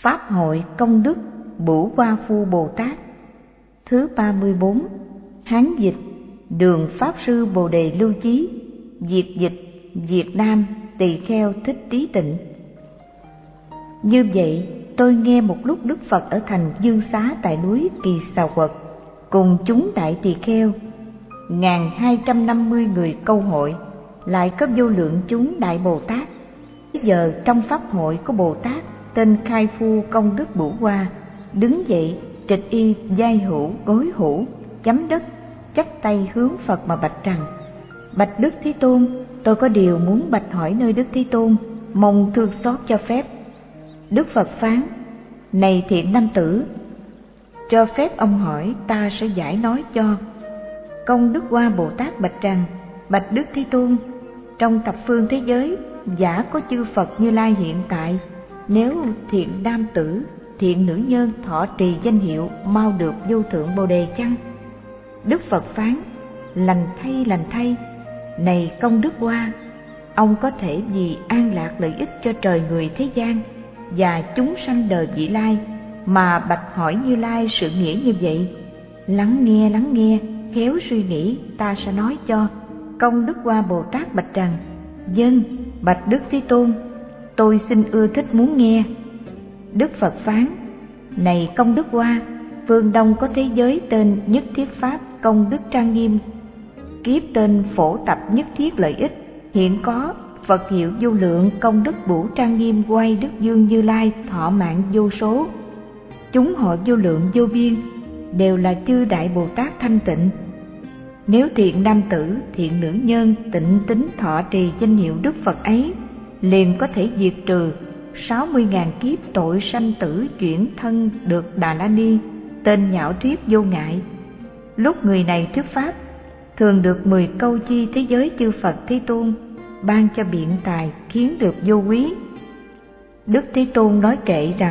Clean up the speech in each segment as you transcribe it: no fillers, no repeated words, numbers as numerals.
Pháp hội công đức Bửu Hoa Phu Bồ Tát. Thứ 34. Hán dịch Đường Pháp Sư Bồ Đề Lưu Chí. Việt dịch Việt Nam Tỳ Kheo Thích Trí Tịnh. Như vậy, tôi nghe một lúc Đức Phật ở thành Dương Xá tại núi Kỳ Xà Quật cùng chúng đại tỳ kheo 1250 người câu hội, lại có vô lượng chúng đại Bồ Tát. Bây giờ trong pháp hội có Bồ Tát tên Khai Phu Công Đức Bửu Hoa đứng dậy, trịch y vai hữu gối hữu, chấm đất, chắp tay hướng Phật mà bạch rằng: Bạch Đức Thế Tôn, tôi có điều muốn bạch hỏi nơi Đức Thế Tôn, mong thương xót cho phép. Đức Phật phán: Này thiện nam tử, cho phép ông hỏi, ta sẽ giải nói cho. Công Đức Hoa Bồ Tát bạch rằng: Bạch Đức Thế Tôn, trong thập phương thế giới giả có chư Phật Như Lai hiện tại, nếu thiện nam tử, thiện nữ nhân thọ trì danh hiệu mau được vô thượng Bồ Đề chăng? Đức Phật phán: Lành thay, lành thay. Này Công Đức Hoa, ông có thể vì an lạc lợi ích cho trời người thế gian và chúng sanh đời vị lai mà bạch hỏi Như Lai sự nghĩa như vậy. Lắng nghe, khéo suy nghĩ, ta sẽ nói cho. Công Đức Hoa Bồ Tát bạch rằng: Vâng, bạch Đức Thế Tôn, tôi xin ưa thích muốn nghe. Đức Phật phán: Này Công Đức Hoa, phương Đông có thế giới tên Nhất Thiết Pháp Công Đức Trang Nghiêm, kiếp tên Phổ Tập Nhất Thiết Lợi Ích. Hiện có Phật hiệu vô lượng Công Đức Bửu Trang Nghiêm Quay Đức Dương Như Lai thọ mạng vô số. Chúng họ vô lượng vô biên, đều là chư đại Bồ Tát thanh tịnh. Nếu thiện nam tử, thiện nữ nhân tịnh tín thọ trì danh hiệu Đức Phật ấy, liền có thể diệt trừ 60.000 kiếp tội sanh tử chuyển thân được Đà La Ni, tên nhạo thuyết vô ngại. Lúc người này thuyết pháp, thường được 10 câu chi thế giới chư Phật Thế Tôn ban cho biện tài, khiến được vô quý. Đức Thế Tôn nói kệ rằng: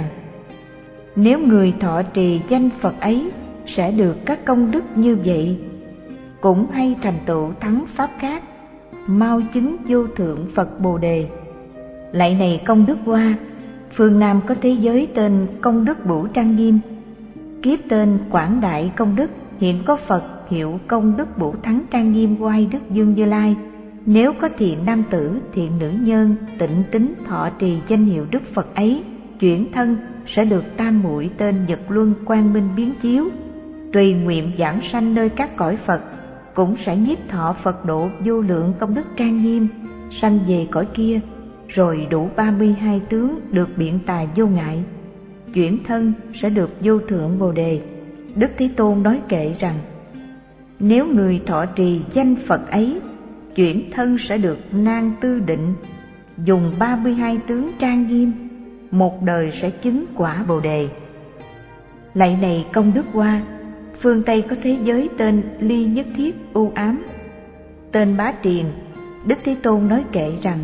Nếu người thọ trì danh Phật ấy sẽ được các công đức như vậy, cũng hay thành tựu thắng pháp khác, mau chứng vô thượng Phật Bồ Đề. Lạy này Công Đức Hoa, phương Nam có thế giới tên Công Đức Bửu Trang Nghiêm, kiếp tên Quảng Đại Công Đức. Hiện có Phật hiệu Công Đức Bửu Thắng Trang Nghiêm Quay Đức Dương Như Lai. Nếu có thiện nam tử, thiện nữ nhân tịnh tín thọ trì danh hiệu Đức Phật ấy, chuyển thân sẽ được tam muội tên Nhật Luân Quang Minh biến chiếu, tùy nguyện giảng sanh nơi các cõi Phật, cũng sẽ nhiếp thọ Phật độ vô lượng công đức trang nghiêm, sanh về cõi kia, rồi đủ 32 tướng được biện tài vô ngại, chuyển thân sẽ được vô thượng Bồ Đề. Đức Thế Tôn nói kệ rằng: Nếu người thọ trì danh Phật ấy, chuyển thân sẽ được nan tư định, dùng 32 tướng trang nghiêm, một đời sẽ chứng quả Bồ Đề. Lạy này Công Đức Hoa, phương Tây có thế giới tên Ly Nhất Thiết U Ám, tên Bá Triền. Đức Thế Tôn nói kệ rằng: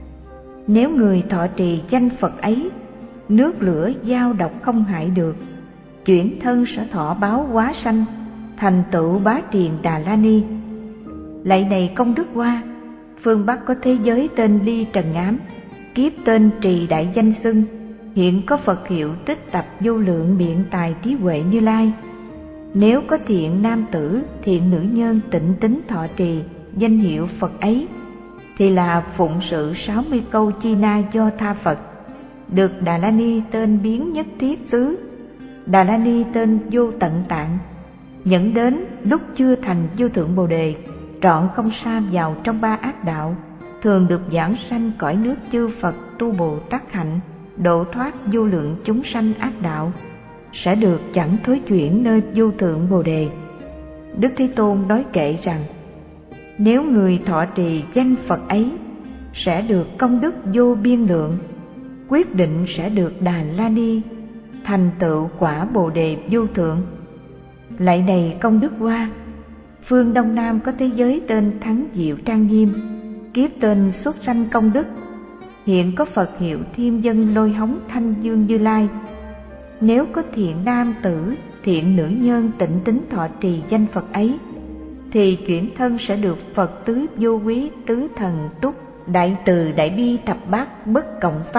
Nếu người thọ trì danh Phật ấy, nước lửa dao độc không hại được, chuyển thân sẽ thọ báo hóa sanh, thành tựu Bá Triền Đà La Ni. Lạy này Công Đức Hoa, phương Bắc có thế giới tên Ly Trần Ám, kiếp tên Trì Đại Danh Xưng. Hiện có Phật hiệu Tích Tập vô lượng biện tài trí huệ Như Lai. Nếu có thiện nam tử, thiện nữ nhân tịnh tín thọ trì danh hiệu Phật ấy, thì là phụng sự 60 câu chi na do tha Phật, được Đà La Ni tên biến nhất thiết xứ, Đà La Ni tên vô tận tạng, nhẫn đến lúc chưa thành vô thượng Bồ Đề, trọn không sa vào trong 3 ác đạo, thường được giảng sanh cõi nước chư Phật tu Bồ Tát hạnh, độ thoát vô lượng chúng sanh ác đạo, sẽ được chẳng thối chuyển nơi vô thượng Bồ Đề. Đức Thế Tôn nói kệ rằng: Nếu người thọ trì danh Phật ấy, sẽ được công đức vô biên lượng, quyết định sẽ được Đà La Ni, thành tựu quả Bồ Đề vô thượng. Lạy này Công Đức Hoa, phương Đông Nam có thế giới tên Thắng Diệu Trang Nghiêm, kiếp tên Xuất Sanh Công Đức. Hiện có Phật hiệu Thiên Dân Lôi Hống Thanh Dương Như Lai. Nếu có thiện nam tử, thiện nữ nhân tịnh tín thọ trì danh Phật ấy, thì chuyển thân sẽ được Phật tứ vô quý, tứ thần túc, đại từ đại bi thập bát bất cộng pháp,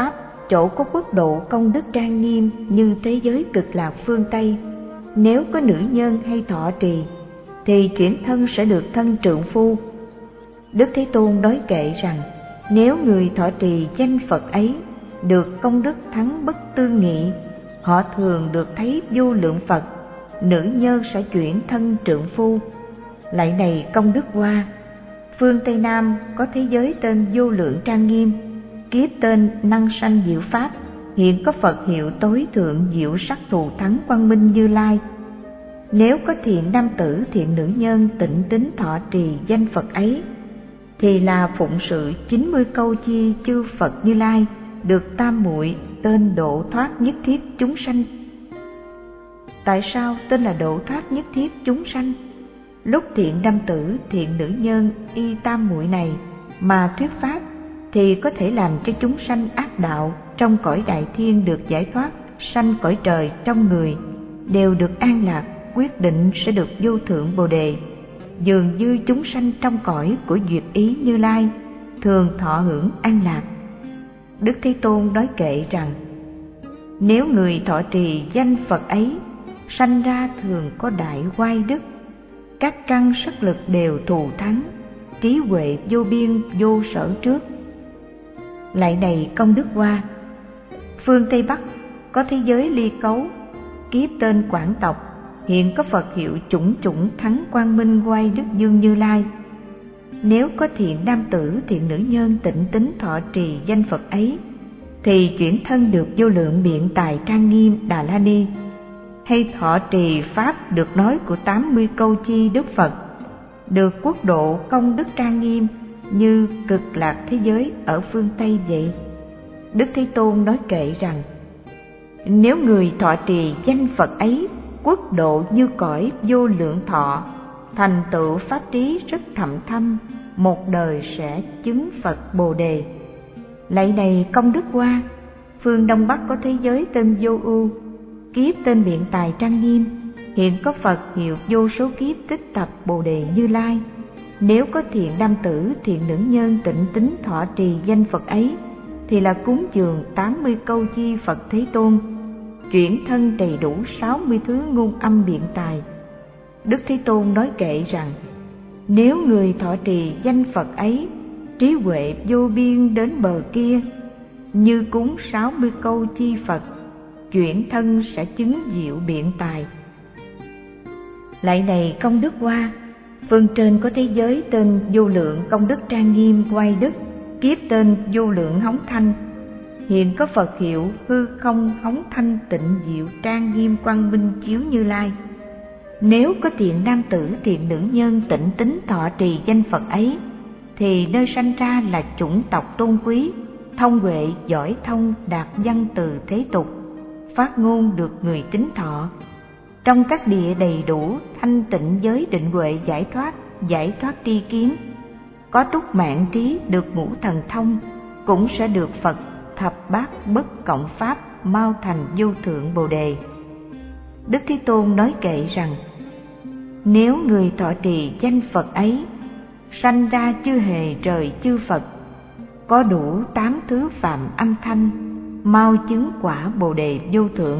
chỗ có quốc độ công đức trang nghiêm như thế giới Cực Lạc phương Tây, nếu có nữ nhân hay thọ trì thì chuyển thân sẽ được thân trượng phu. Đức Thế Tôn nói kệ rằng, nếu người thọ trì danh Phật ấy được công đức thắng bất tư nghị, họ thường được thấy vô lượng Phật, nữ nhân sẽ chuyển thân trượng phu. Lại này công đức Hoa, phương Tây Nam có thế giới tên vô lượng trang nghiêm, kiếp tên năng sanh diệu pháp, hiện có Phật hiệu tối thượng diệu sắc thù thắng quang minh Như Lai. Nếu có thiện nam tử thiện nữ nhân tịnh tín thọ trì danh Phật ấy, thì là phụng sự 90 câu chi chư Phật Như Lai, được tam muội tên độ thoát nhất thiết chúng sanh. Tại sao tên là độ thoát nhất thiết chúng sanh? Lúc thiện nam tử thiện nữ nhân y tam muội này mà thuyết pháp, thì có thể làm cho chúng sanh ác đạo trong cõi đại thiên được giải thoát, sanh cõi trời trong người đều được an lạc, quyết định sẽ được vô thượng Bồ đề. Dường như chúng sanh trong cõi của duyệt ý Như Lai thường thọ hưởng an lạc. Đức Thế Tôn nói kệ rằng, nếu người thọ trì danh Phật ấy, sanh ra thường có đại oai đức, các căn sức lực đều thù thắng, trí huệ vô biên vô sở trước. Lại này công đức Hoa, phương Tây Bắc có thế giới Ly Cấu, kiếp tên Quảng tộc, hiện có Phật hiệu chủng chủng thắng quang minh oai đức dương Như Lai. Nếu có thiện nam tử thiện nữ nhân tịnh tín thọ trì danh Phật ấy, thì chuyển thân được vô lượng biện tài trang nghiêm Đà La Ni, hay thọ trì pháp được nói của 80 câu chi Đức Phật, được quốc độ công đức trang nghiêm như Cực Lạc thế giới ở phương Tây vậy. Đức Thế Tôn nói kệ rằng, nếu người thọ trì danh Phật ấy, quốc độ như cõi vô lượng thọ, thành tựu pháp trí rất thậm thâm, một đời sẽ chứng Phật Bồ đề. Lại này công đức Hoa, phương Đông Bắc có thế giới tên Vô Ưu, kiếp tên biện tài trang nghiêm, hiện có Phật hiệu vô số kiếp tích tập Bồ đề Như Lai. Nếu có thiện nam tử thiện nữ nhân tịnh tín thọ trì danh Phật ấy, thì là cúng dường 80 câu chi Phật Thế Tôn, chuyển thân đầy đủ 60 thứ ngôn âm biện tài. Đức Thế Tôn nói kệ rằng, nếu người thọ trì danh Phật ấy, trí huệ vô biên đến bờ kia, như cúng 60 câu chi Phật, chuyển thân sẽ chứng diệu biện tài. Lại này công đức Hoa, phương trên có thế giới tên vô lượng công đức trang nghiêm oai đức, kiếp tên vô lượng hống thanh, hiện có Phật hiệu hư không hống thanh tịnh diệu trang nghiêm quang minh chiếu Như Lai. Nếu có thiện nam tử thiện nữ nhân tịnh tín thọ trì danh Phật ấy, thì nơi sanh ra là chủng tộc tôn quý, thông huệ giỏi thông đạt văn từ thế tục, phát ngôn được người tín thọ. Trong các địa đầy đủ thanh tịnh giới định huệ giải thoát tri kiến, có túc mạng trí được ngũ thần thông, cũng sẽ được Phật thập bát bất cộng pháp mau thành vô thượng Bồ đề. Đức Thế Tôn nói kệ rằng, nếu người thọ trì danh Phật ấy, sanh ra chư hề trời chư Phật, có đủ 8 thứ phạm âm thanh, mau chứng quả Bồ đề vô thượng.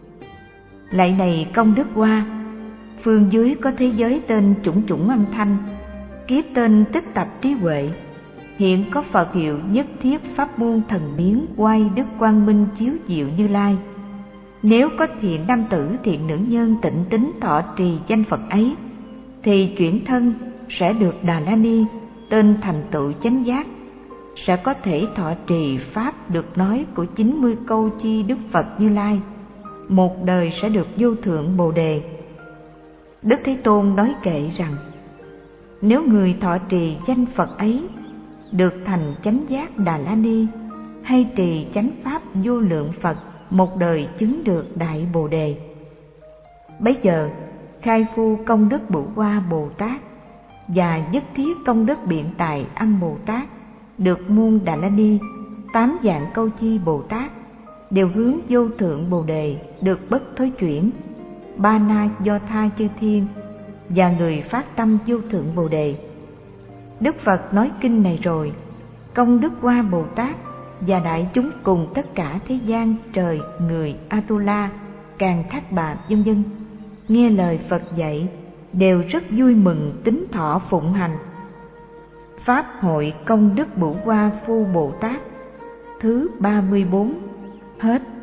Lại này công đức Hoa, phương dưới có thế giới tên chủng chủng âm thanh, kiếp tên tích tập trí huệ, hiện có Phật hiệu nhất thiết pháp môn thần biến oai đức quang minh chiếu diệu Như Lai. Nếu có thiện nam tử thiện nữ nhân tịnh tín thọ trì danh Phật ấy, thì chuyển thân sẽ được Đà La Ni, tên thành tựu chánh giác, sẽ có thể thọ trì pháp được nói của 90 câu chi Đức Phật Như Lai, một đời sẽ được vô thượng Bồ đề. Đức Thế Tôn nói kệ rằng, nếu người thọ trì danh Phật ấy, được thành chánh giác Đà La Ni, hay trì chánh pháp vô lượng Phật, một đời chứng được đại Bồ đề. Bấy giờ khai phu công đức Bửu Hoa Bồ Tát và nhất thiết công đức biện tài âm Bồ Tát, được muôn Đà La Ni, 8 dạng câu chi Bồ Tát, đều hướng vô thượng Bồ đề, được bất thối chuyển, ba na do tha chư thiên và người phát tâm vô thượng Bồ đề. Đức Phật nói kinh này rồi, công đức Hoa Bồ Tát và đại chúng cùng tất cả thế gian, trời, người, Atula, Càn Thác Bà, vân vân, nghe lời Phật dạy đều rất vui mừng tín thọ phụng hành. Pháp hội công đức Bửu Hoa Phu Bồ Tát thứ 34 hết.